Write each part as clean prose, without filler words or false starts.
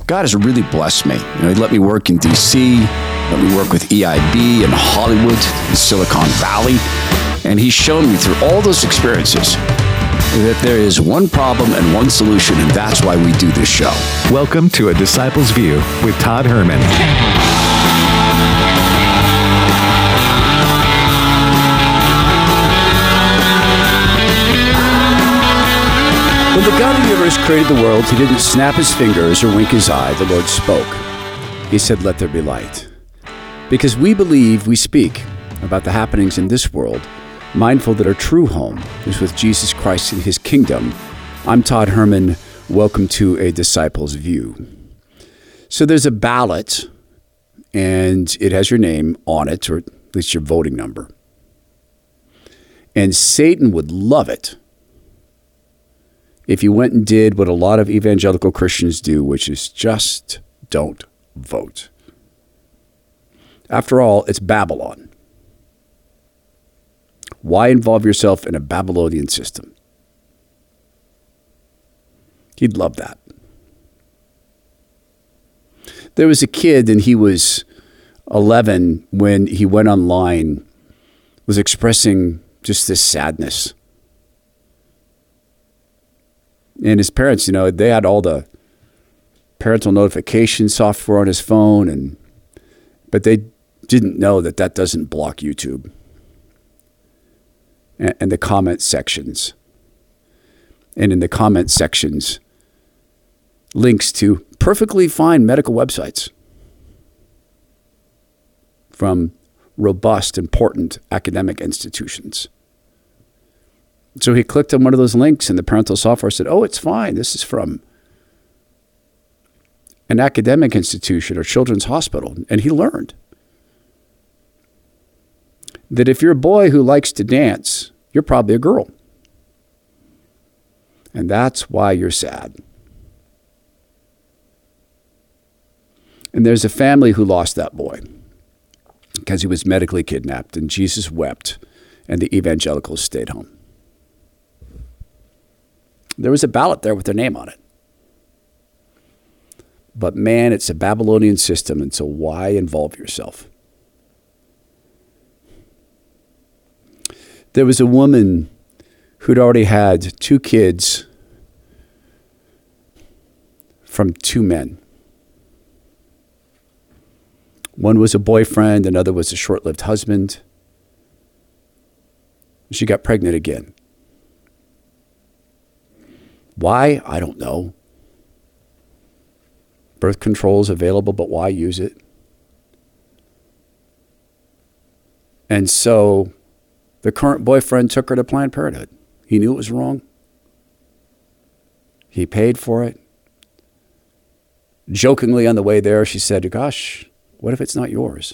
God has really blessed me. He let me work in D.C., let me work with EIB in Hollywood, in Silicon Valley, and He's shown me through all those experiences that there is one problem and one solution, and that's why we do this show. Welcome to A Disciple's View with Todd Herman. When the God of the universe created the world, He didn't snap His fingers or wink His eye. The Lord spoke. He said, "Let there be light." Because we believe, we speak about the happenings in this world, mindful that our true home is with Jesus Christ in His kingdom. I'm Todd Herman. Welcome to A Disciple's View. So there's a ballot, and it has your name on it, or at least your voting number. And Satan would love it if you went and did what a lot of evangelical Christians do, which is just don't vote. After all, it's Babylon. Why involve yourself in a Babylonian system? He'd love that. There was a kid, and he was 11 when he went online, was expressing just this sadness. And his parents, they had all the parental notification software on his phone, but they didn't know that doesn't block YouTube and the comment sections. And in the comment sections, links to perfectly fine medical websites from robust, important academic institutions. So he clicked on one of those links, and the parental software said, "Oh, it's fine. This is from an academic institution or children's hospital." And he learned that if you're a boy who likes to dance, you're probably a girl. And that's why you're sad. And there's a family who lost that boy because he was medically kidnapped, and Jesus wept, and the evangelicals stayed home. There was a ballot there with their name on it. But man, it's a Babylonian system, and so why involve yourself? There was a woman who'd already had 2 kids from 2 men. One was a boyfriend, another was a short-lived husband. She got pregnant again. Why? I don't know. Birth control is available, but why use it? And so the current boyfriend took her to Planned Parenthood. He knew it was wrong. He paid for it. Jokingly on the way there, she said, "Gosh, what if it's not yours?"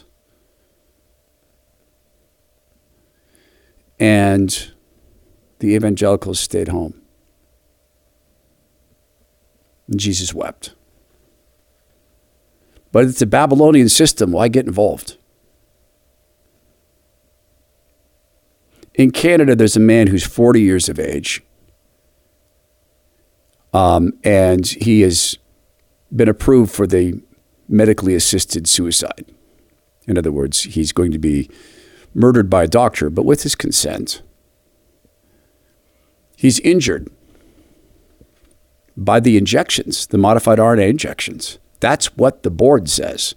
And the evangelicals stayed home. And Jesus wept. But it's a Babylonian system. Why get involved? In Canada, there's a man who's 40 years of age. And he has been approved for the medically assisted suicide. In other words, he's going to be murdered by a doctor, but with his consent. He's injured by the injections, the modified RNA injections. That's what the board says.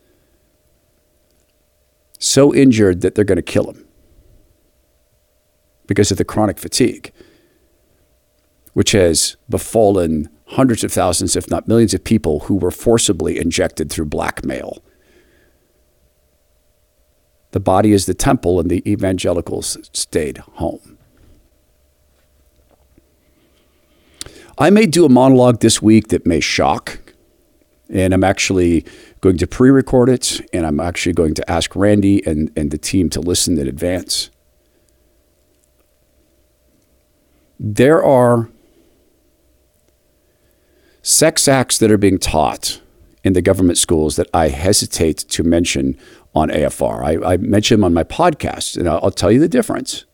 So injured that they're going to kill him because of the chronic fatigue, which has befallen hundreds of thousands, if not millions of people who were forcibly injected through blackmail. The body is the temple, and the evangelicals stayed home. I may do a monologue this week that may shock, and I'm actually going to pre-record it, and I'm actually going to ask Randy and the team to listen in advance. There are sex acts that are being taught in the government schools that I hesitate to mention on AFR. I mention them on my podcast, and I'll tell you the difference.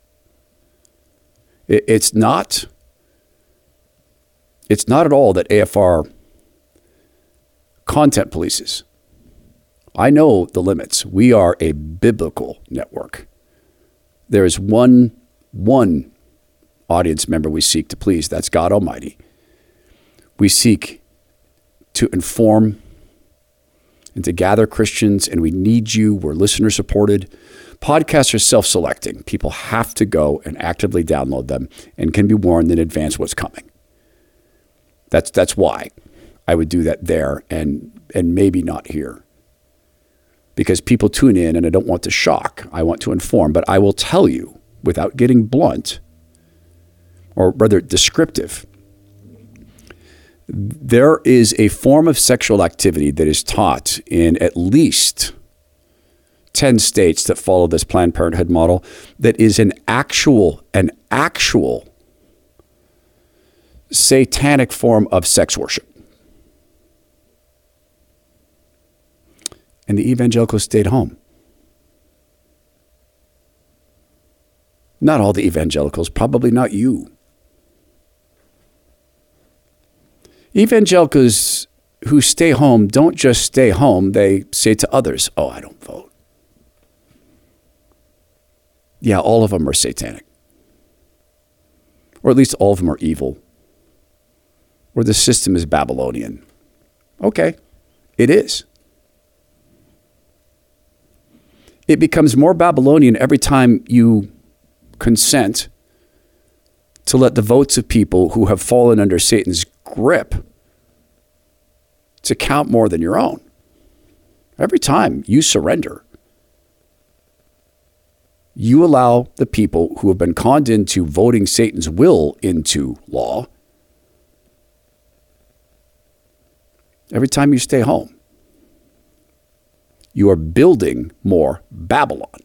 It's not at all that AFR content polices. I know the limits. We are a biblical network. There is one audience member we seek to please. That's God Almighty. We seek to inform and to gather Christians, and we need you. We're listener supported. Podcasts are self-selecting. People have to go and actively download them and can be warned in advance what's coming. That's why I would do that there and maybe not here. Because people tune in and I don't want to shock. I want to inform. But I will tell you, without getting blunt, or rather descriptive, there is a form of sexual activity that is taught in at least 10 states that follow this Planned Parenthood model that is an actual satanic form of sex worship. And the evangelicals stayed home. Not all the evangelicals, probably not you. Evangelicals who stay home don't just stay home, they say to others, oh, I don't vote. Yeah, all of them are satanic. Or at least all of them are evil. Or the system is Babylonian. Okay, it is. It becomes more Babylonian every time you consent to let the votes of people who have fallen under Satan's grip to count more than your own. Every time you surrender, you allow the people who have been conned into voting Satan's will into law. Every time you stay home, you are building more Babylon.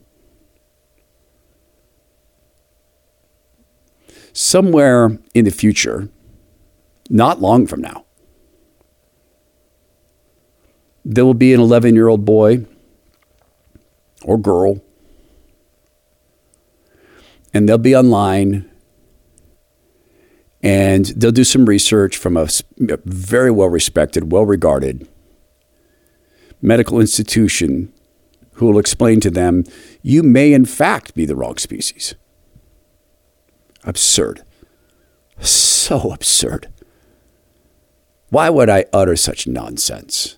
Somewhere in the future, not long from now, there will be an 11-year-old boy or girl, and they'll be online, and they'll do some research from a very well-respected, well-regarded medical institution who will explain to them, you may in fact be the wrong species. Absurd. So absurd. Why would I utter such nonsense?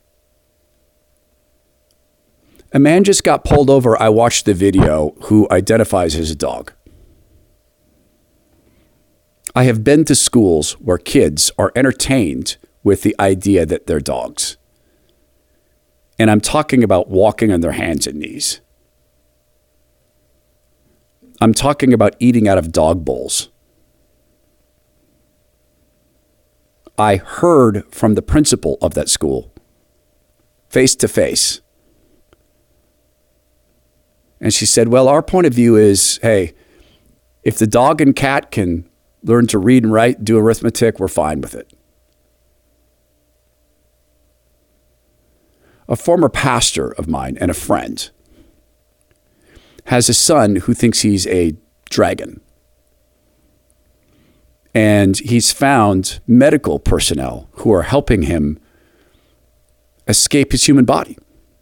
A man just got pulled over. I watched the video who identifies as a dog. I have been to schools where kids are entertained with the idea that they're dogs. And I'm talking about walking on their hands and knees. I'm talking about eating out of dog bowls. I heard from the principal of that school, face to face. And she said, well, our point of view is, hey, if the dog and cat can learn to read and write, do arithmetic, we're fine with it. A former pastor of mine and a friend has a son who thinks he's a dragon. And he's found medical personnel who are helping him escape his human body.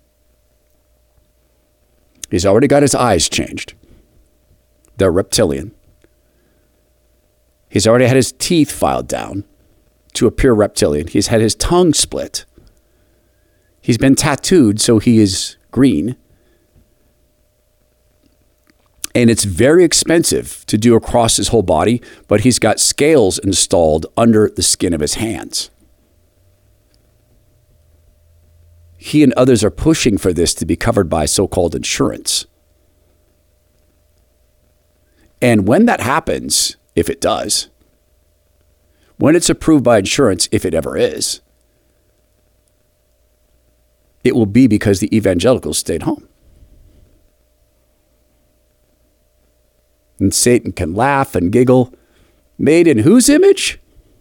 He's already got his eyes changed. They're reptilian. He's already had his teeth filed down to appear reptilian. He's had his tongue split. He's been tattooed, so he is green. And it's very expensive to do across his whole body, but he's got scales installed under the skin of his hands. He and others are pushing for this to be covered by so-called insurance. And when that happens, if it does, when it's approved by insurance, if it ever is, it will be because the evangelicals stayed home. And Satan can laugh and giggle. Made in whose image?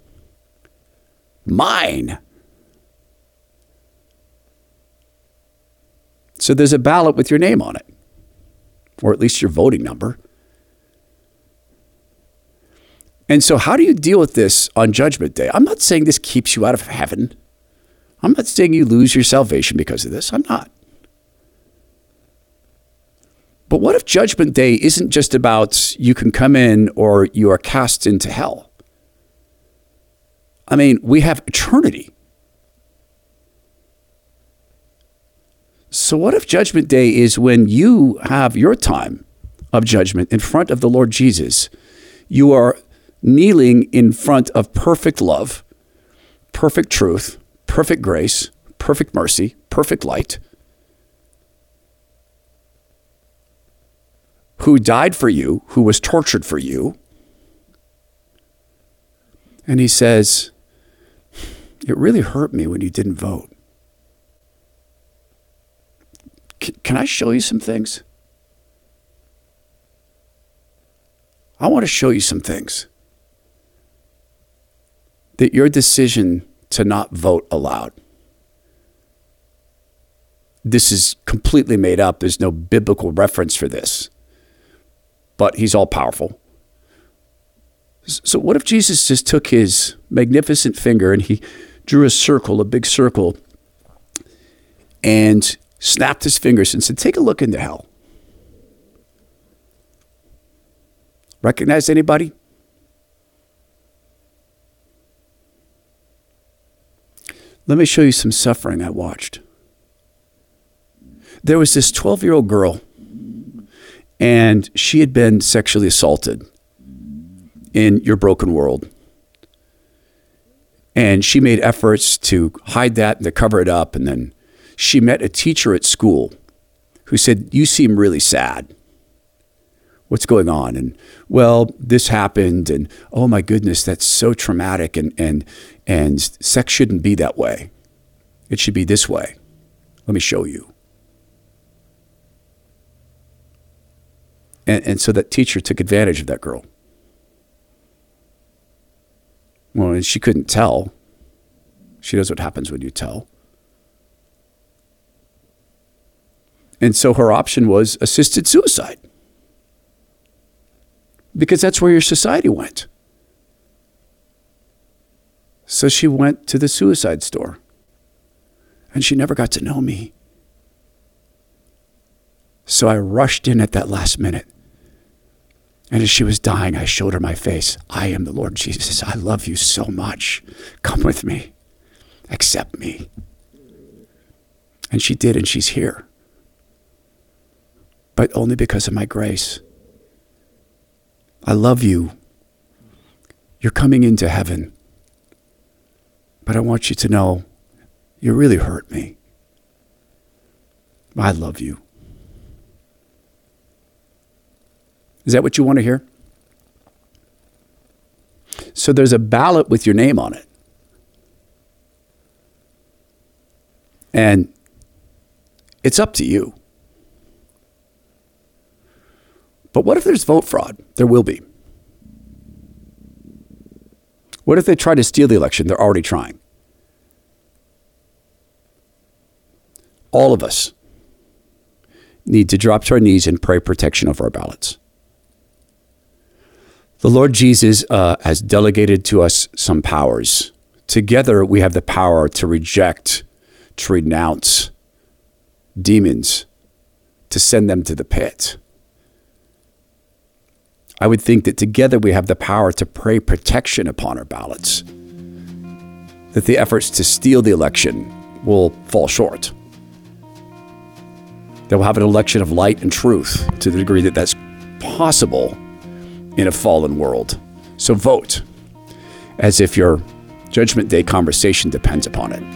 Mine. So there's a ballot with your name on it, or at least your voting number. And so how do you deal with this on Judgment Day? I'm not saying this keeps you out of heaven. I'm not saying you lose your salvation because of this. I'm not. But what if Judgment Day isn't just about you can come in or you are cast into hell? I mean, we have eternity. So what if Judgment Day is when you have your time of judgment in front of the Lord Jesus? You are kneeling in front of perfect love, perfect truth, perfect grace, perfect mercy, perfect light, who died for you, who was tortured for you. And he says, it really hurt me when you didn't vote. Can I show you some things? I want to show you some things that your decision to not vote allowed. This is completely made up. There's no biblical reference for this. But he's all powerful. So what if Jesus just took his magnificent finger and he drew a circle, a big circle, and snapped his fingers and said, take a look into hell. Recognize anybody? Let me show you some suffering I watched. There was this 12-year-old girl, and she had been sexually assaulted in your broken world. And she made efforts to hide that and to cover it up. And then she met a teacher at school who said, you seem really sad. What's going on? And well, this happened. And oh my goodness, that's so traumatic. And sex shouldn't be that way. It should be this way. Let me show you. And so that teacher took advantage of that girl. Well, and she couldn't tell. She knows what happens when you tell. And so her option was assisted suicide. Because that's where your society went. So she went to the suicide store. And she never got to know me. So I rushed in at that last minute. And as she was dying, I showed her my face. I am the Lord Jesus. I love you so much. Come with me. Accept me. And she did, and she's here. But only because of my grace. I love you. You're coming into heaven. But I want you to know, you really hurt me. I love you. Is that what you want to hear? So there's a ballot with your name on it. And it's up to you. But what if there's vote fraud? There will be. What if they try to steal the election? They're already trying. All of us need to drop to our knees and pray protection of our ballots. The Lord Jesus has delegated to us some powers. Together, we have the power to reject, to renounce demons, to send them to the pit. I would think that together we have the power to pray protection upon our ballots, that the efforts to steal the election will fall short. That we'll have an election of light and truth to the degree that that's possible in a fallen world. So vote as if your Judgment Day conversation depends upon it.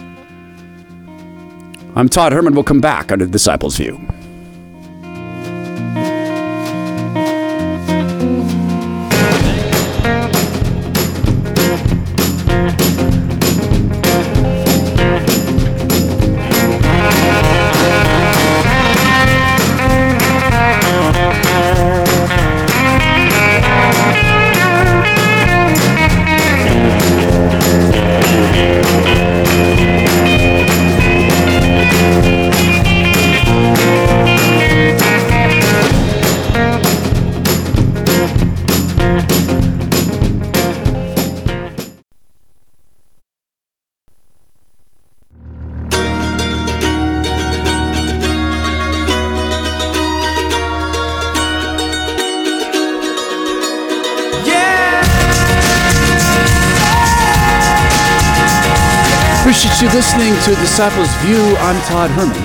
I'm Todd Herman. We'll come back on The Disciples' View. Appreciate you listening to Disciples View. I'm Todd Herman.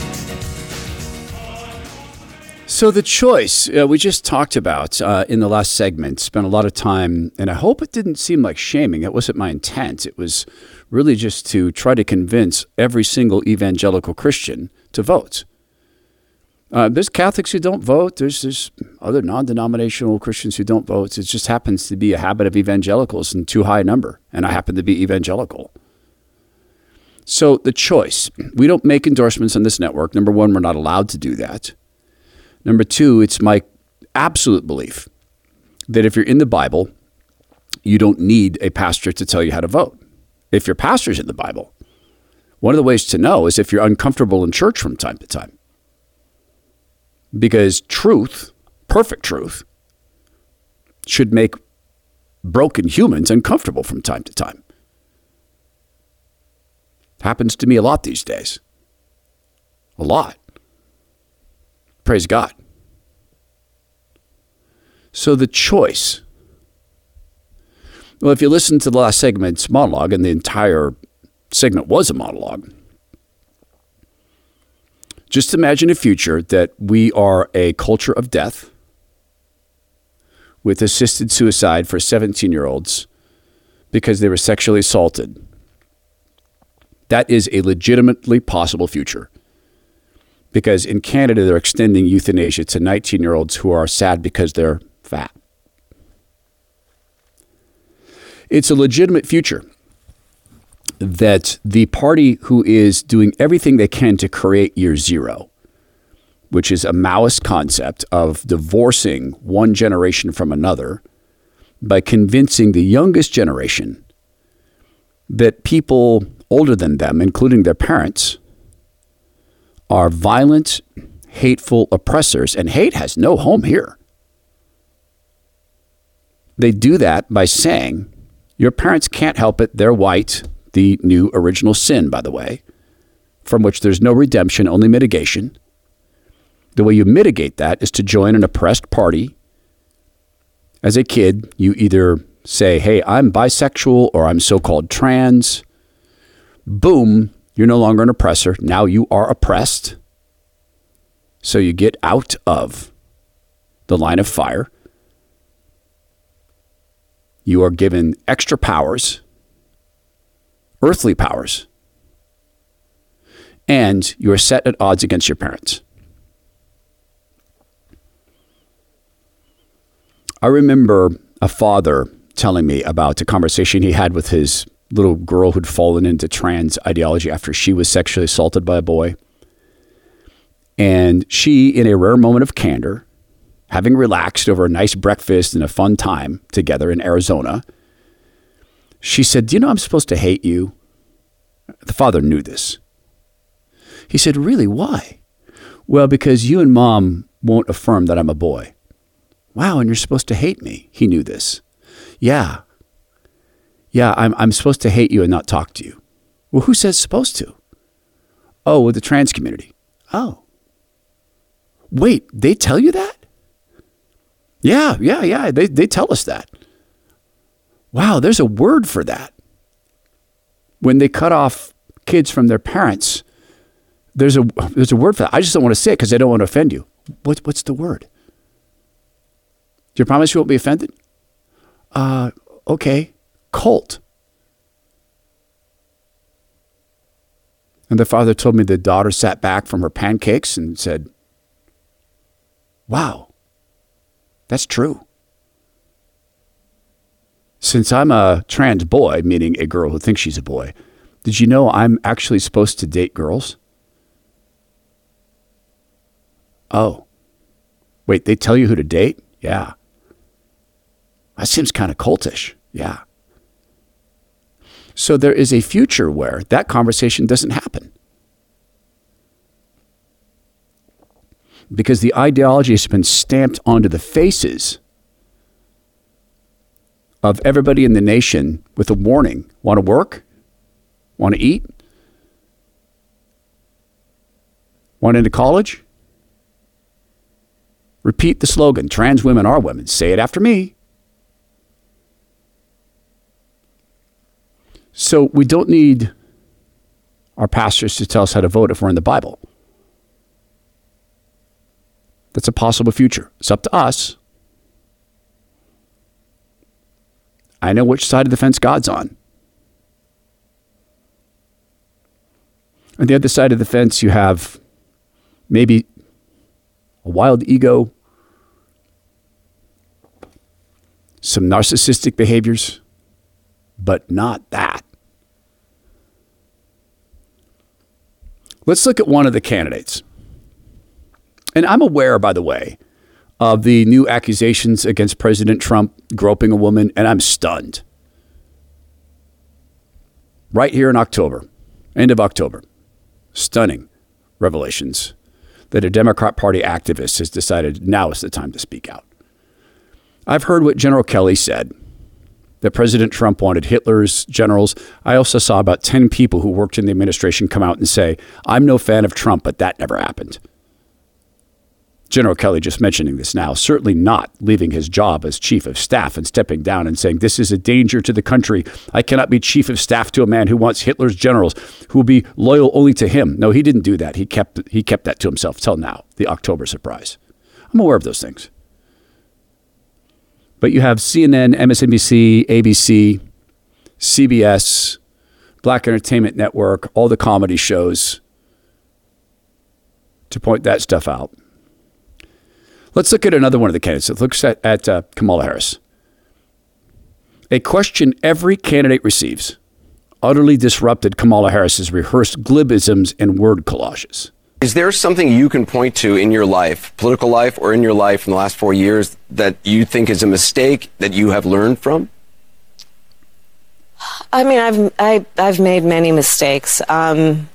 So the choice we just talked about in the last segment, spent a lot of time, and I hope it didn't seem like shaming. It wasn't my intent. It was really just to try to convince every single evangelical Christian to vote. There's Catholics who don't vote. There's other non-denominational Christians who don't vote. It just happens to be a habit of evangelicals in too high a number, and I happen to be evangelical. So the choice. We don't make endorsements on this network. Number one, we're not allowed to do that. Number two, it's my absolute belief that if you're in the Bible, you don't need a pastor to tell you how to vote. If your pastor's in the Bible, one of the ways to know is if you're uncomfortable in church from time to time. Because truth, perfect truth, should make broken humans uncomfortable from time to time. Happens to me a lot these days. A lot. Praise God. So the choice. Well, if you listen to the last segment's monologue, and the entire segment was a monologue, just imagine a future that we are a culture of death with assisted suicide for 17-year-olds because they were sexually assaulted. That is a legitimately possible future. Because in Canada, they're extending euthanasia to 19-year-olds who are sad because they're fat. It's a legitimate future that the party who is doing everything they can to create year zero, which is a Maoist concept of divorcing one generation from another by convincing the youngest generation that people older than them, including their parents, are violent, hateful oppressors, and hate has no home here. They do that by saying, your parents can't help it, they're white, the new original sin, by the way, from which there's no redemption, only mitigation. The way you mitigate that is to join an oppressed party. As a kid, you either say, hey, I'm bisexual or I'm so-called trans. Boom. You're no longer an oppressor. Now you are oppressed. So you get out of the line of fire. You are given extra powers, earthly powers, and you are set at odds against your parents. I remember a father telling me about a conversation he had with his little girl who'd fallen into trans ideology after she was sexually assaulted by a boy. And she, in a rare moment of candor, having relaxed over a nice breakfast and a fun time together in Arizona, she said, do you know I'm supposed to hate you? The father knew this. He said, really, why? Well, because you and mom won't affirm that I'm a boy. Wow, and you're supposed to hate me. He knew this. Yeah, I'm supposed to hate you and not talk to you. Well, who says supposed to? Oh, with the trans community. Oh. Wait, they tell you that? Yeah. They tell us that. Wow, there's a word for that. When they cut off kids from their parents, there's a word for that. I just don't want to say it because I don't want to offend you. What's the word? Do you promise you won't be offended? Okay. Cult. And the father told me the daughter sat back from her pancakes and said, wow, that's true. Since I'm a trans boy, meaning a girl who thinks she's a boy, did you know I'm actually supposed to date girls? Oh, wait, they tell you who to date? Yeah. That seems kind of cultish. Yeah. So there is a future where that conversation doesn't happen. Because the ideology has been stamped onto the faces of everybody in the nation with a warning. Want to work? Want to eat? Want into college? Repeat the slogan, trans women are women. Say it after me. So we don't need our pastors to tell us how to vote if we're in the Bible. That's a possible future. It's up to us. I know which side of the fence God's on. On the other side of the fence, you have maybe a wild ego, some narcissistic behaviors, but not that. Let's look at one of the candidates. And I'm aware, by the way, of the new accusations against President Trump groping a woman, and I'm stunned. Right here in October, end of October, stunning revelations that a Democrat Party activist has decided now is the time to speak out. I've heard what General Kelly said, that President Trump wanted Hitler's generals. I also saw about 10 people who worked in the administration come out and say, I'm no fan of Trump, but that never happened. General Kelly just mentioning this now, certainly not leaving his job as chief of staff and stepping down and saying, this is a danger to the country. I cannot be chief of staff to a man who wants Hitler's generals who will be loyal only to him. No, he didn't do that. He kept that to himself till now, the October surprise. I'm aware of those things. But you have CNN, MSNBC, ABC, CBS, Black Entertainment Network, all the comedy shows to point that stuff out. Let's look at another one of the candidates. It looks at Kamala Harris. A question every candidate receives utterly disrupted Kamala Harris's rehearsed glibisms and word collages. Is there something you can point to in your life, political life, or in your life in the last 4 years that you think is a mistake that you have learned from? I mean, I've made many mistakes, and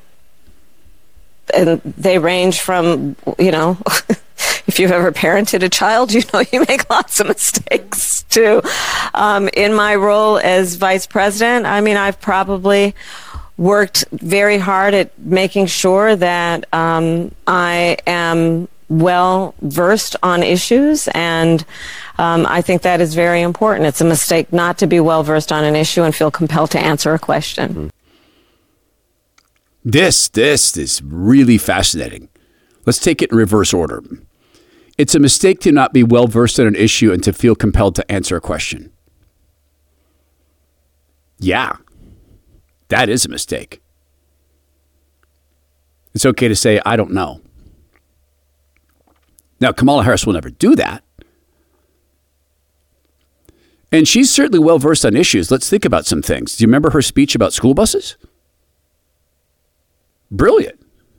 they range from, if you've ever parented a child, you make lots of mistakes too. In my role as vice president, I mean, I've probably worked very hard at making sure that I am well versed on issues, and I think that is very important. It's a mistake not to be well versed on an issue and feel compelled to answer a question. This is really fascinating. Let's take it in reverse order. It's a mistake to not be well versed on an issue and to feel compelled to answer a question. Yeah, that is a mistake. It's okay to say, I don't know. Now, Kamala Harris will never do that. And she's certainly well versed on issues. Let's think about some things. Do you remember her speech about school buses? Brilliant.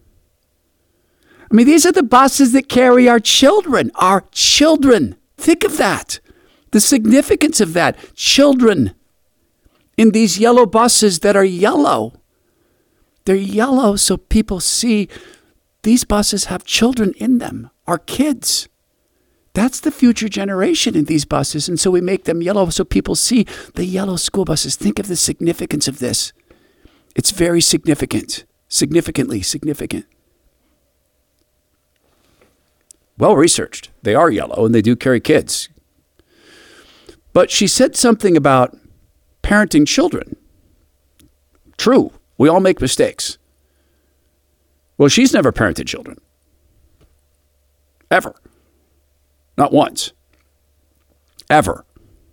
I mean, these are the buses that carry our children. Our children. Think of that. The significance of that. Children in these yellow buses that are yellow. They're yellow so people see these buses have children in them. Our kids. That's the future generation in these buses. And so we make them yellow so people see the yellow school buses. Think of the significance of this. It's very significant. Significantly significant. Well researched. They are yellow and they do carry kids. But she said something about parenting children. True. We all make mistakes. Well, she's never parented children. Ever. Not once. Ever.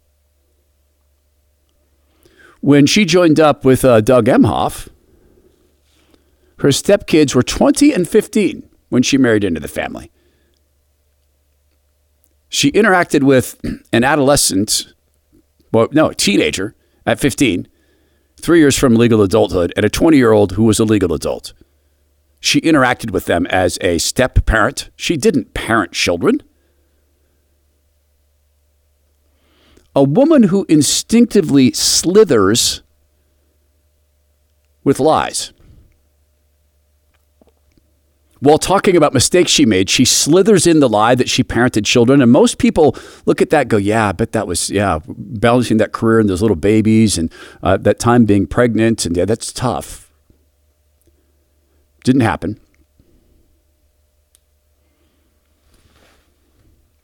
When she joined up with Doug Emhoff, her stepkids were 20 and 15 when she married into the family. She interacted with an adolescent, a teenager at 15, 3 years from legal adulthood, and a 20-year-old who was a legal adult. She interacted with them as a step parent. She didn't parent children. A woman who instinctively slithers with lies. While talking about mistakes she made, she slithers in the lie that she parented children. And most people look at that and go, yeah, I bet that was, balancing that career and those little babies and that time being pregnant. And yeah, that's tough. Didn't happen.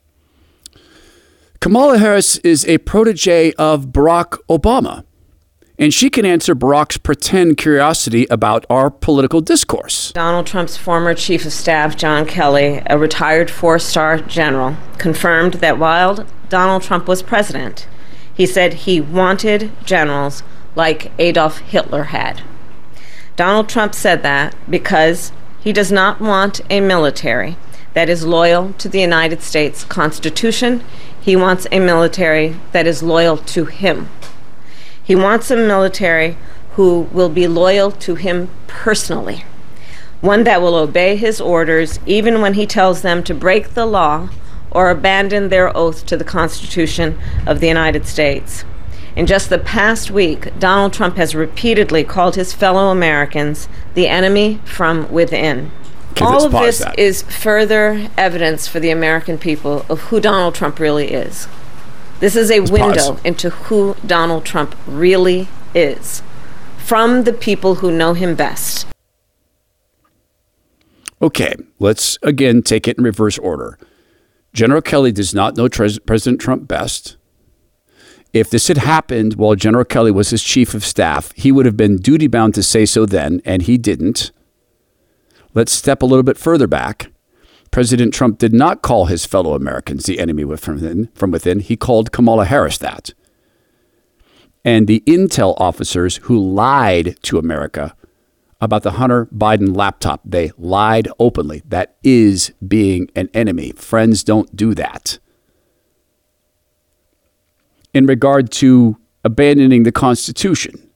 Kamala Harris is a protege of Barack Obama. And she can answer Barack's pretend curiosity about our political discourse. Donald Trump's former chief of staff, John Kelly, a retired 4-star general, confirmed that while Donald Trump was president, he said he wanted generals like Adolf Hitler had. Donald Trump said that because he does not want a military that is loyal to the United States Constitution. He wants a military that is loyal to him. He wants a military who will be loyal to him personally, one that will obey his orders even when he tells them to break the law or abandon their oath to the Constitution of the United States. In just the past week, Donald Trump has repeatedly called his fellow Americans the enemy from within. Okay, all of pause this that. is further evidence for the American people of who Donald Trump really is. This is a window pause. into who Donald Trump really is, from the people who know him best. Okay, let's again take it in reverse order. General Kelly does not know President Trump best. If this had happened while General Kelly was his chief of staff, he would have been duty-bound to say so then, and he didn't. Let's step a little bit further back. President Trump did not call his fellow Americans the enemy from within. He called Kamala Harris that. And the intel officers who lied to America about the Hunter Biden laptop, they lied openly. That is being an enemy. Friends don't do that. In regard to abandoning the Constitution,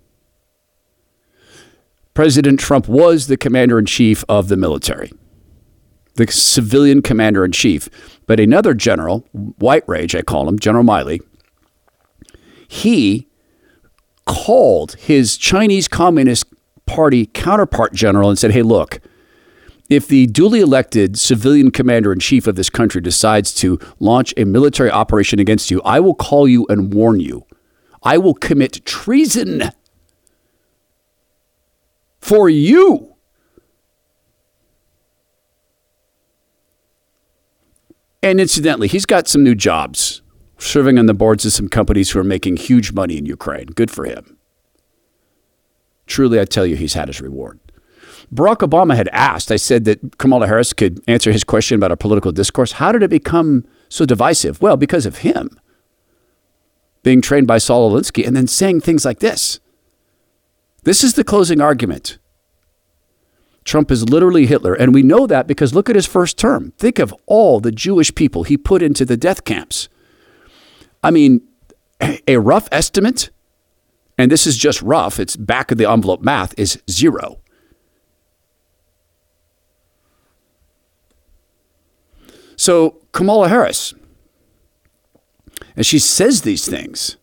President Trump was the commander-in-chief of the military, the civilian commander-in-chief. But another general, White Rage, I call him, General Milley, he called his Chinese Communist Party counterpart general and said, hey, look, if the duly elected civilian commander-in-chief of this country decides to launch a military operation against you, I will call you and warn you. I will commit treason for you. And incidentally, he's got some new jobs, serving on the boards of some companies who are making huge money in Ukraine. Good for him. Truly, I tell you, he's had his reward. Barack Obama had asked, I said that Kamala Harris could answer his question about our political discourse. How did it become so divisive? Well, because of him being trained by Saul Alinsky and then saying things like this. This is the closing argument. Trump is literally Hitler. And we know that because look at his first term. Think of all the Jewish people he put into the death camps. I mean, a rough estimate, and this is just rough, it's back of the envelope math, is 0. So Kamala Harris, as she says these things,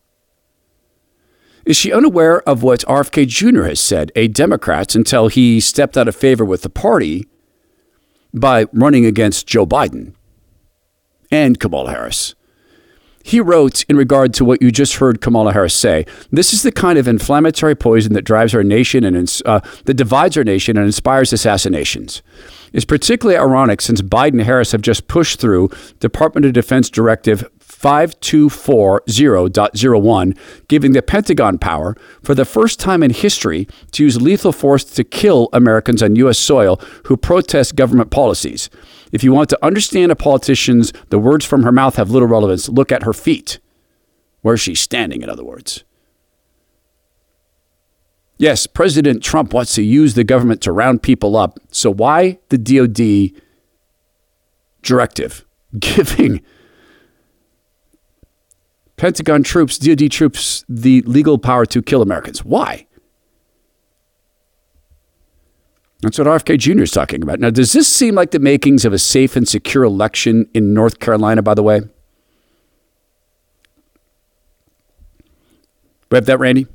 is she unaware of what RFK Jr. has said, a Democrat, until he stepped out of favor with the party by running against Joe Biden and Kamala Harris? He wrote in regard to what you just heard Kamala Harris say, this is the kind of inflammatory poison that drives our nation and that divides our nation and inspires assassinations. It's particularly ironic since Biden and Harris have just pushed through Department of Defense Directive 5240.01, giving the Pentagon power for the first time in history to use lethal force to kill Americans on U.S. soil who protest government policies. If you want to understand a politician's, the words from her mouth have little relevance. Look at her feet. Where's she standing, in other words? Yes, President Trump wants to use the government to round people up. So why the DOD directive giving Pentagon troops, DOD troops, the legal power to kill Americans? Why? That's what RFK Jr. is talking about. Now, does this seem like the makings of a safe and secure election in North Carolina, by the way? We have that, Randy?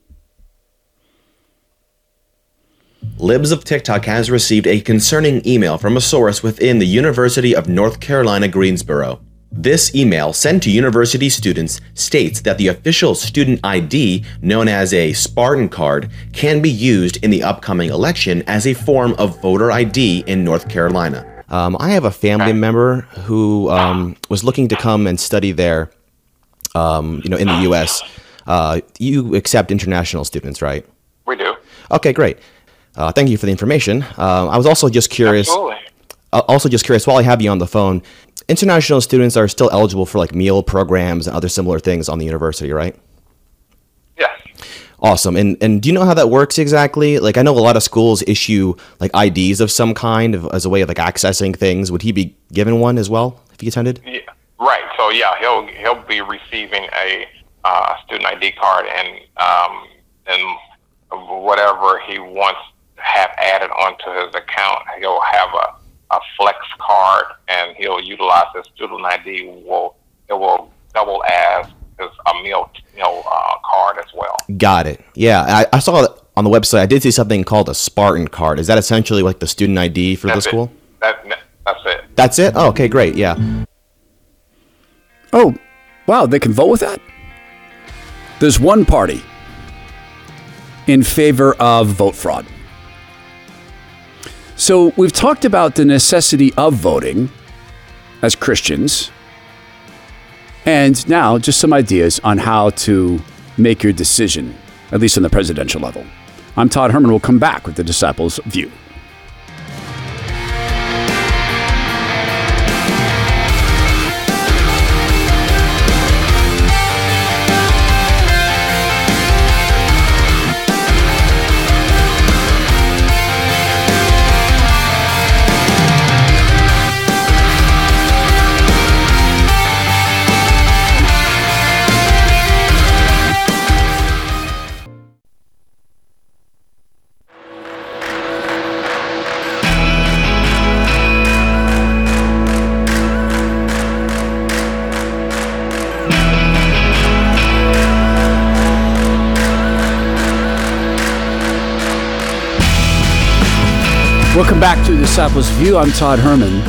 Libs of TikTok has received a concerning email from a source within the University of North Carolina, Greensboro. This email, sent to university students, states that the official student ID, known as a Spartan card, can be used in the upcoming election as a form of voter ID in North Carolina. I have a family member who was looking to come and study there, in the U.S. You accept international students, right? We do. Okay, great. Thank you for the information. I was also just curious. Absolutely. While I have you on the phone, international students are still eligible for like meal programs and other similar things on the university, right? Yes. Awesome. And do you know how that works exactly? Like, I know a lot of schools issue like IDs of some kind as a way of like accessing things. Would he be given one as well if he attended? Yeah. Right. So yeah, he'll be receiving a student ID card, and whatever he wants to have added onto his account, he'll have a flex card, and he'll utilize his student ID. It will double as a meal card as well. Got it. Yeah, I saw it on the website. I did see something called a Spartan card. Is that essentially like the student ID for the school? That's it. That's it? Oh, okay, great. Yeah. Oh, wow, they can vote with that? There's one party in favor of vote fraud. So we've talked about the necessity of voting as Christians, and now just some ideas on how to make your decision, at least on the presidential level. I'm Todd Herman. We'll come back with the Disciples' View. Welcome back to Disciples View. I'm Todd Herman.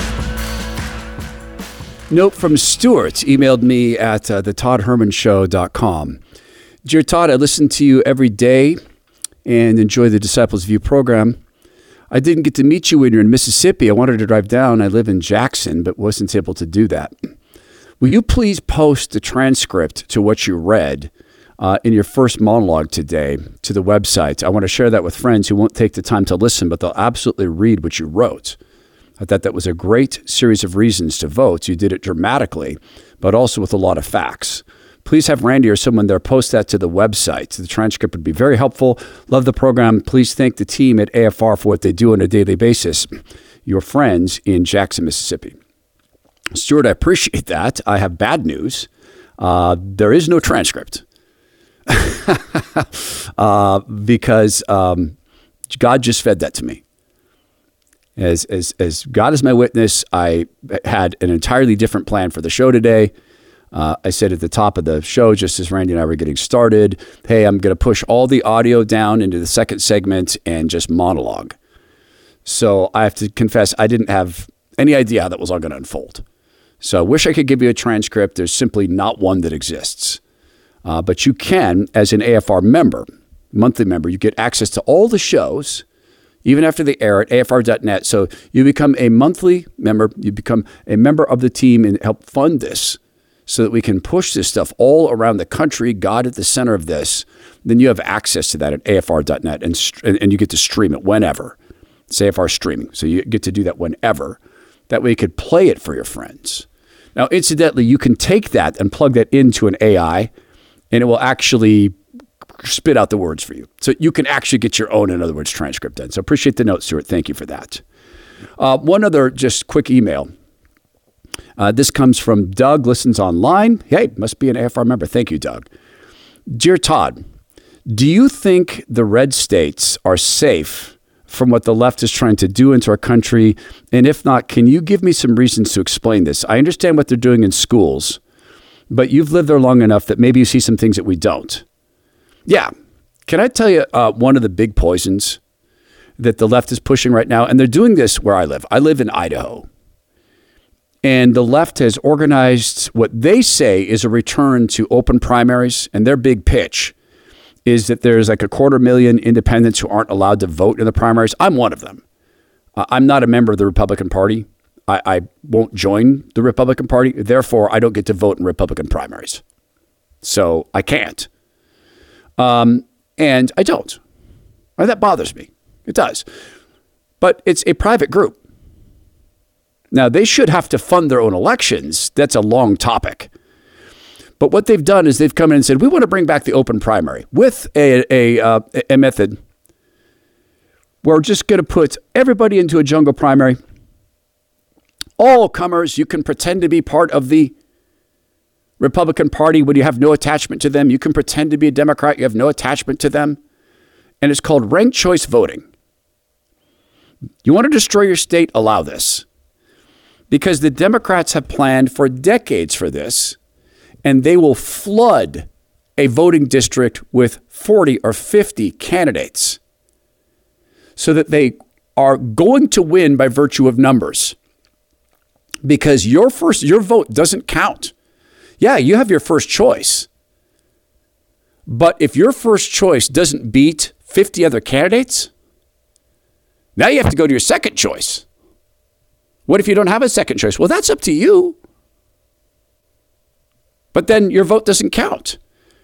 Note from Stuart emailed me at thetoddhermanshow.com. Dear Todd, I listen to you every day and enjoy the Disciples View program. I didn't get to meet you when you're in Mississippi. I wanted to drive down. I live in Jackson, but wasn't able to do that. Will you please post the transcript to what you read in your first monologue today to the website? I want to share that with friends who won't take the time to listen, but they'll absolutely read what you wrote. I thought that was a great series of reasons to vote. You did it dramatically, but also with a lot of facts. Please have Randy or someone there post that to the website. The transcript would be very helpful. Love the program. Please thank the team at AFR for what they do on a daily basis. Your friends in Jackson, Mississippi. Stuart, I appreciate that. I have bad news. There is no transcript. Because God just fed that to me. As God is my witness, I had an entirely different plan for the show today. I said at the top of the show, just as Randy and I were getting started, hey, I'm going to push all the audio down into the second segment and just monologue. So I have to confess, I didn't have any idea how that was all going to unfold. So I wish I could give you a transcript. There's simply not one that exists. But you can, as an AFR member, monthly member, you get access to all the shows, even after they air at afr.net. So you become a monthly member, you become a member of the team and help fund this so that we can push this stuff all around the country, God at the center of this. Then you have access to that at afr.net and you get to stream it whenever. It's AFR streaming. So you get to do that whenever. That way you could play it for your friends. Now, incidentally, you can take that and plug that into an AI, and it will actually spit out the words for you. So you can actually get your own, in other words, transcript done. So appreciate the note, Stuart. Thank you for that. One other just quick email. This comes from Doug, listens online. Hey, must be an AFR member. Thank you, Doug. Dear Todd, do you think the red states are safe from what the left is trying to do into our country? And if not, can you give me some reasons to explain this? I understand what they're doing in schools, but you've lived there long enough that maybe you see some things that we don't. Yeah. Can I tell you one of the big poisons that the left is pushing right now? And they're doing this where I live. I live in Idaho. And the left has organized what they say is a return to open primaries. And their big pitch is that there's like 250,000 independents who aren't allowed to vote in the primaries. I'm one of them. I'm not a member of the Republican Party. I won't join the Republican Party. Therefore, I don't get to vote in Republican primaries. So I can't. And I don't. And that bothers me. It does. But it's a private group. Now, they should have to fund their own elections. That's a long topic. But what they've done is they've come in and said, we want to bring back the open primary with a method. We're just going to put everybody into a jungle primary. All comers, you can pretend to be part of the Republican Party when you have no attachment to them. You can pretend to be a Democrat. You have no attachment to them. And it's called ranked choice voting. You want to destroy your state? Allow this. Because the Democrats have planned for decades for this, and they will flood a voting district with 40 or 50 candidates so that they are going to win by virtue of numbers. Because your vote doesn't count. Yeah, you have your first choice. But if your first choice doesn't beat 50 other candidates, now you have to go to your second choice. What if you don't have a second choice? Well, that's up to you. But then your vote doesn't count.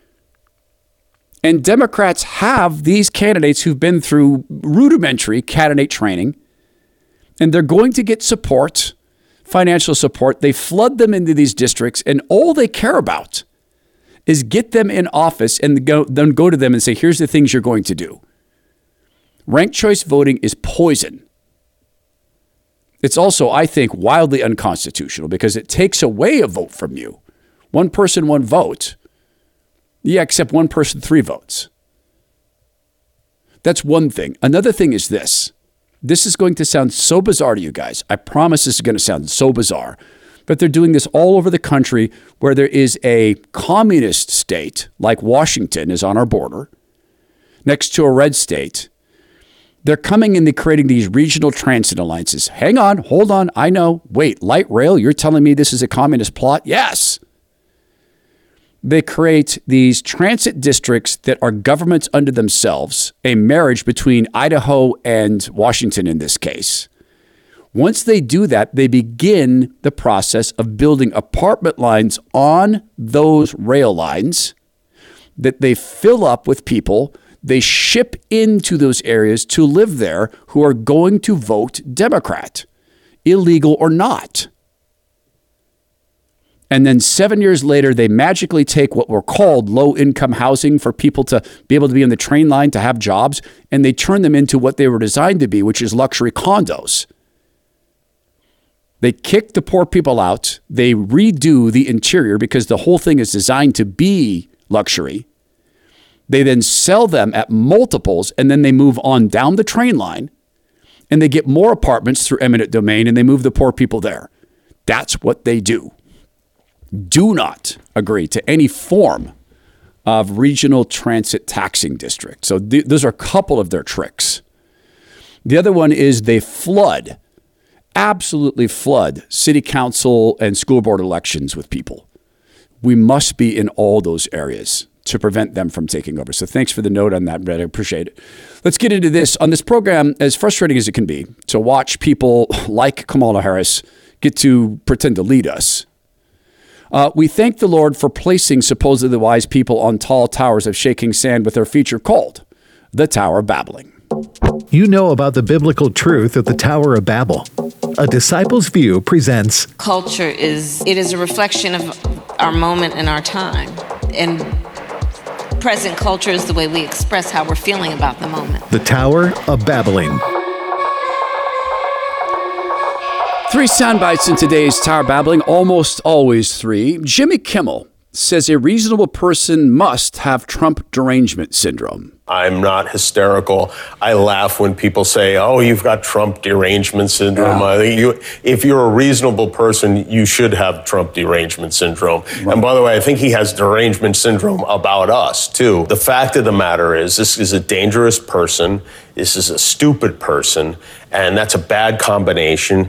And Democrats have these candidates who've been through rudimentary candidate training, and they're going to get support, financial support. They flood them into these districts, and all they care about is get them in office and then go to them and say, here's the things you're going to do. Ranked choice voting is poison. It's also, I think, wildly unconstitutional because it takes away a vote from you. One person, one vote. Yeah, except one person, 3 votes. That's one thing. Another thing is this. This is going to sound so bizarre to you guys. I promise this is going to sound so bizarre. But they're doing this all over the country where there is a communist state, like Washington is on our border, next to a red state. They're coming in, they're creating these regional transit alliances. Hang on, hold on, I know. Wait, light rail, you're telling me this is a communist plot? Yes. They create these transit districts that are governments unto themselves, a marriage between Idaho and Washington in this case. Once they do that, they begin the process of building apartment lines on those rail lines that they fill up with people. They ship into those areas to live there who are going to vote Democrat, illegal or not. And then 7 years later, they magically take what were called low-income housing for people to be able to be on the train line to have jobs, and they turn them into what they were designed to be, which is luxury condos. They kick the poor people out. They redo the interior because the whole thing is designed to be luxury. They then sell them at multiples, and then they move on down the train line, and they get more apartments through eminent domain, and they move the poor people there. That's what they do. Do not agree to any form of regional transit taxing district. So those are a couple of their tricks. The other one is they absolutely flood city council and school board elections with people. We must be in all those areas to prevent them from taking over. So thanks for the note on that, Brett. I appreciate it. Let's get into this. On this program, as frustrating as it can be to watch people like Kamala Harris get to pretend to lead us, we thank the Lord for placing supposedly wise people on tall towers of shaking sand with their feature called the Tower of Babbling. You know about the biblical truth of the Tower of Babel. A Disciple's View presents Culture is a reflection of our moment and our time. And present culture is the way we express how we're feeling about the moment. The Tower of Babbling. 3 sound bites in today's Tower Babbling, almost always 3. Jimmy Kimmel says a reasonable person must have Trump derangement syndrome. I'm not hysterical. I laugh when people say, oh, you've got Trump derangement syndrome. Wow. I think if you're a reasonable person, you should have Trump derangement syndrome. Right. And by the way, I think he has derangement syndrome about us, too. The fact of the matter is, this is a dangerous person. This is a stupid person. And that's a bad combination.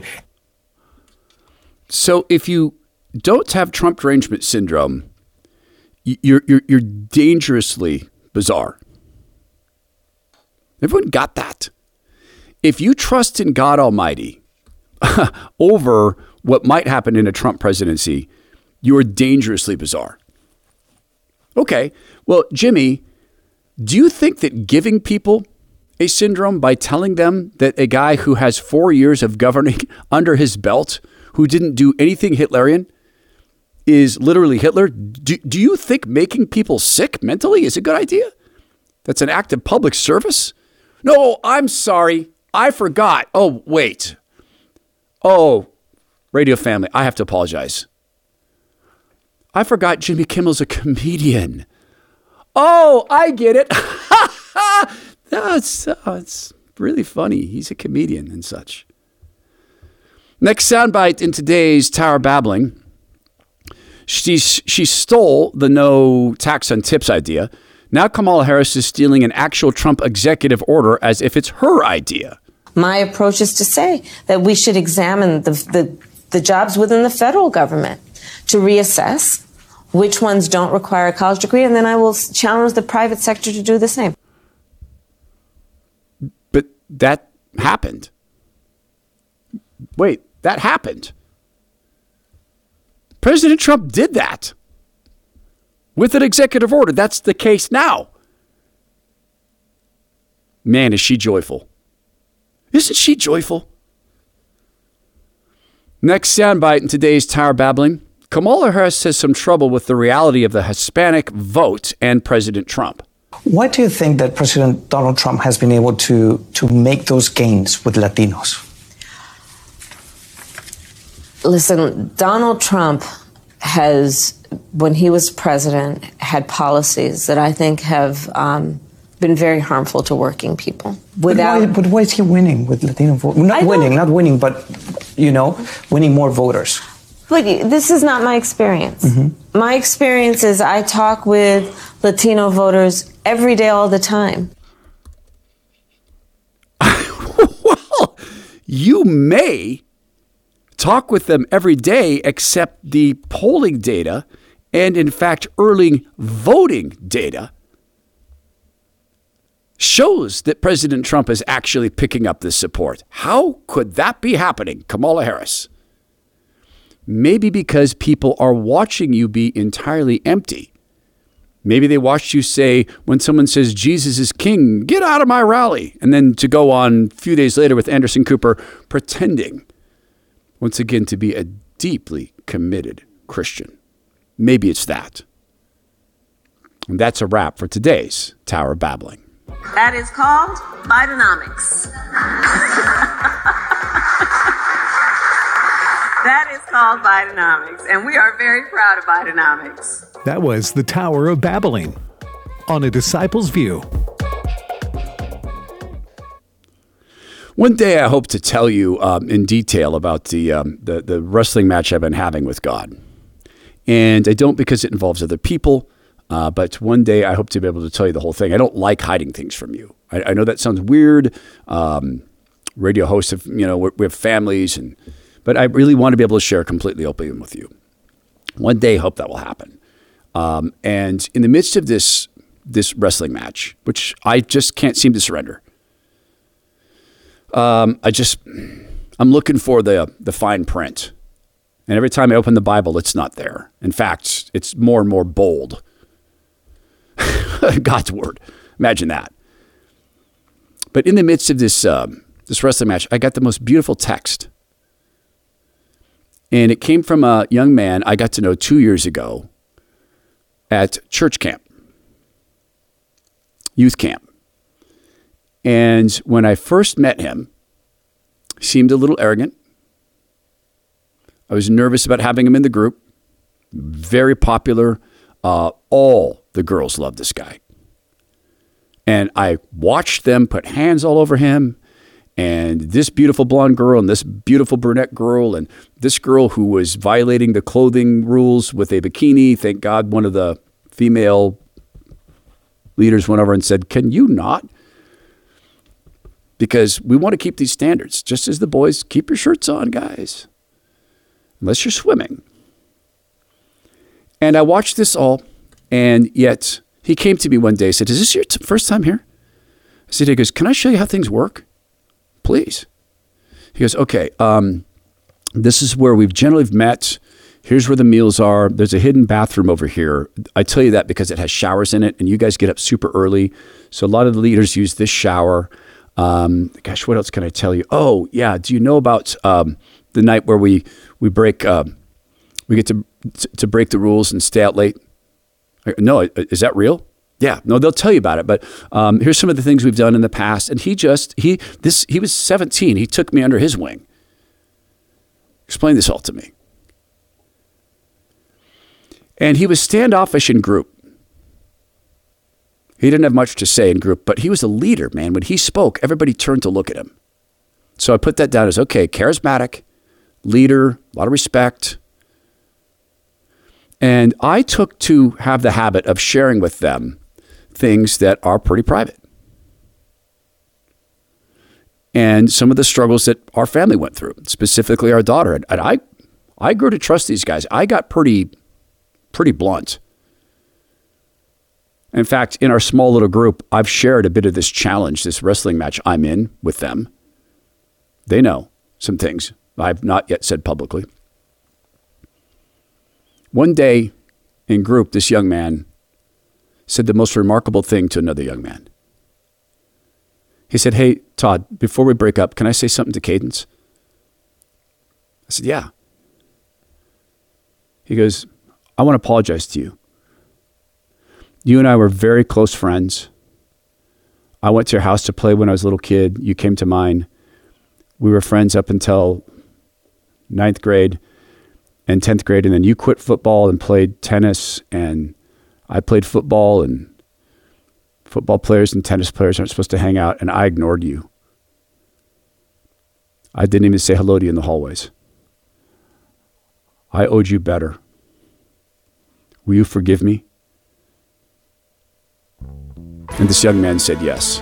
So if you don't have Trump derangement syndrome, you're dangerously bizarre. Everyone got that. If you trust in God Almighty over what might happen in a Trump presidency, you are dangerously bizarre. Okay, well, Jimmy, Do you think that giving people a syndrome by telling them that a guy who has 4 years of governing under his belt, who didn't do anything Hitlerian, is literally Hitler? Do you think making people sick mentally is a good idea? That's an act of public service? No, I'm sorry. I forgot. Oh, wait. Oh, radio family, I have to apologize. I forgot Jimmy Kimmel's a comedian. Oh, I get it. No, it's really funny. He's a comedian and such. Next soundbite in today's Tower Babbling. She stole the no tax on tips idea. Now Kamala Harris is stealing an actual Trump executive order as if it's her idea. My approach is to say that we should examine the jobs within the federal government to reassess which ones don't require a college degree, and then I will challenge the private sector to do the same. But that happened. Wait, that happened. President Trump did that with an executive order. That's the case now. Man, is she joyful. Isn't she joyful? Next soundbite in today's Tower Babbling. Kamala Harris has some trouble with the reality of the Hispanic vote and President Trump. Why do you think that President Donald Trump has been able to make those gains with Latinos? Listen, Donald Trump has, when he was president, had policies that I think have been very harmful to working people. But why is he winning with Latino voters? Not winning, but, winning more voters. But this is not my experience. Mm-hmm. My experience is I talk with Latino voters every day, all the time. Well, you may talk with them every day, except the polling data and, in fact, early voting data shows that President Trump is actually picking up this support. How could that be happening, Kamala Harris? Maybe because people are watching you be entirely empty. Maybe they watched you say, when someone says Jesus is king, get out of my rally. And then to go on a few days later with Anderson Cooper pretending, once again, to be a deeply committed Christian. Maybe it's that. And that's a wrap for today's Tower Babbling. That is called Bidenomics. That is called Bidenomics, and we are very proud of Bidenomics. That was the Tower of Babbling on A Disciple's View. One day I hope to tell you in detail about the wrestling match I've been having with God. And I don't because it involves other people, but one day I hope to be able to tell you the whole thing. I don't like hiding things from you. I know that sounds weird. Radio hosts have, we have families, but I really want to be able to share completely open with you. One day, I hope that will happen. And in the midst of this wrestling match, which I just can't seem to surrender, I'm looking for the fine print. And every time I open the Bible, it's not there. In fact, it's more and more bold. God's word. Imagine that. But in the midst of this wrestling match, I got the most beautiful text. And it came from a young man I got to know 2 years ago at church camp, youth camp. And when I first met him, he seemed a little arrogant. I was nervous about having him in the group. Very popular. All the girls loved this guy. And I watched them put hands all over him. And this beautiful blonde girl and this beautiful brunette girl and this girl who was violating the clothing rules with a bikini. Thank God one of the female leaders went over and said, "Can you not?" Because we want to keep these standards. Just as the boys, keep your shirts on, guys. Unless you're swimming. And I watched this all, and yet he came to me one day and said, "Is this your first time here?" I said, he goes, "Can I show you how things work? Please." He goes, "Okay, this is where we've generally met. Here's where the meals are. There's a hidden bathroom over here. I tell you that because it has showers in it, and you guys get up super early. So a lot of the leaders use this shower. Gosh, what else can I tell you? Oh, yeah. Do you know about the night where we break, we get to break the rules and stay out late? No, is that real? Yeah, no, they'll tell you about it. But here's some of the things we've done in the past. And he was 17. He took me under his wing. Explain this all to me. And he was standoffish in group. He didn't have much to say in group, but he was a leader, man. When he spoke, everybody turned to look at him. So I put that down as, okay, charismatic, leader, a lot of respect. And I took to have the habit of sharing with them things that are pretty private. And some of the struggles that our family went through, specifically our daughter. And I grew to trust these guys. I got pretty blunt. In fact, in our small little group, I've shared a bit of this challenge, this wrestling match I'm in with them. They know some things I've not yet said publicly. One day in group, this young man said the most remarkable thing to another young man. He said, "Hey, Todd, before we break up, can I say something to Cadence?" I said, "Yeah." He goes, "I want to apologize to you. You and I were very close friends. I went to your house to play when I was a little kid. You came to mine. We were friends up until 9th grade and 10th grade. And then you quit football and played tennis. And I played football, and football players and tennis players aren't supposed to hang out. And I ignored you. I didn't even say hello to you in the hallways. I owed you better. Will you forgive me?" And this young man said yes.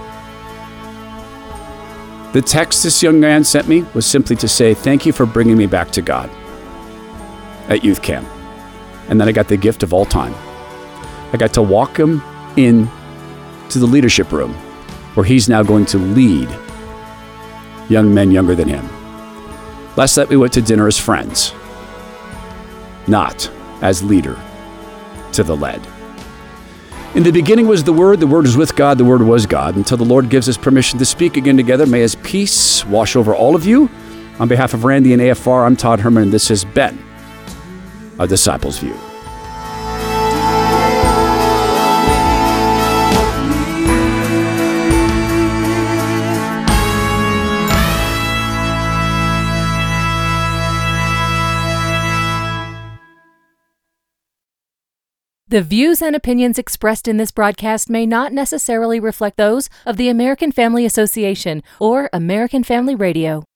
The text this young man sent me was simply to say, "Thank you for bringing me back to God at youth camp." And then I got the gift of all time. I got to walk him in to the leadership room where he's now going to lead young men younger than him. Last night we went to dinner as friends, not as leader to the led. In the beginning was the Word was with God, the Word was God. Until the Lord gives us permission to speak again together, may His peace wash over all of you. On behalf of Randy and AFR, I'm Todd Herman, and this has been A Disciple's View. The views and opinions expressed in this broadcast may not necessarily reflect those of the American Family Association or American Family Radio.